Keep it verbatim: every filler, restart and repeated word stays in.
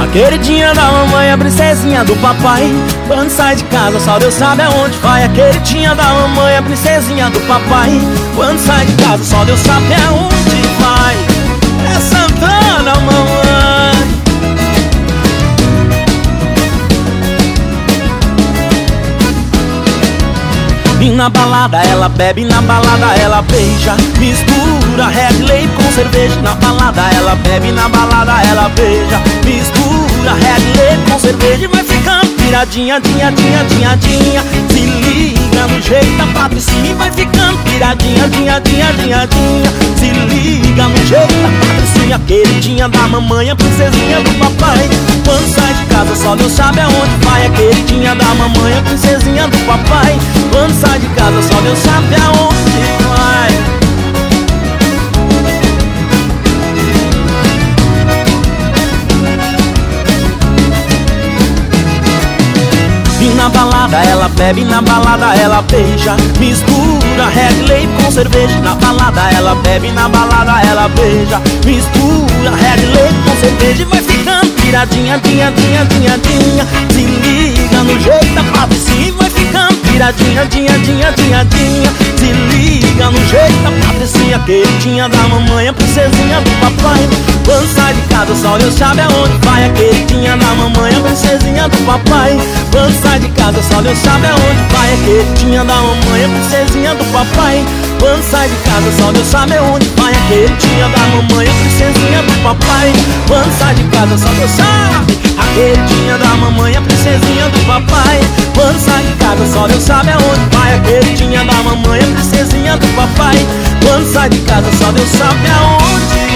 queridinha da mamãe, a princesinha do papai. Quando sai de casa só Deus sabe aonde vai. A queridinha da mamãe, a princesinha do papai. Quando sai de casa só Deus sabe aonde vai. É Santana, mamãe. E na balada ela bebe, na balada ela beija, mistura Red Label com cerveja. Na balada ela bebe, na balada ela beija, mistura Red Label com cerveja. E vai ficando piradinha, dinha, dinha, dinha, dinha. Se liga no jeito da Patricinha. E vai ficando piradinha, dinha, dinha, dinha, dinha. Se liga no jeito da Patricinha. Queridinha da mamãe, a princesinha do papai. Quando sai de casa só Deus sabe aonde vai. A queridinha da mamãe, a princesinha do papai. Quando sai de casa só Deus sabe aonde vai. E na balada ela bebe, na balada ela beija, mistura Red Label com cerveja. Na balada ela bebe, na balada ela beija, mistura Red Label com cerveja. E vai ficando piradinha, dinha, dinha, dinha, dinha. Se liga no jeito da Patricinha. E vai ficando piradinha, dinha, dinha, dinha, dinha. Se liga no jeito da Patricinha. Queridinha da mamãe, a princesinha do papai. Quando sai de casa só Deus sabe aonde vai. A queridinha da mamãe, a princesinha do papai. Quando sai de casa só Deus sabe aonde vai. A queridinha da mamãe, a princesinha do papai. Quando sai de casa só Deus sabe aonde vai. A queridinha da mamãe, a princesinha do papai. Quando sai de casa só Deus sabe. A queridinha da mamãe, a princesinha do papai. Quando sai de casa só Deus sabe aonde vai. A queridinha da mamãe, a princesinha do papai. Quando sai de casa só Deus sabe aonde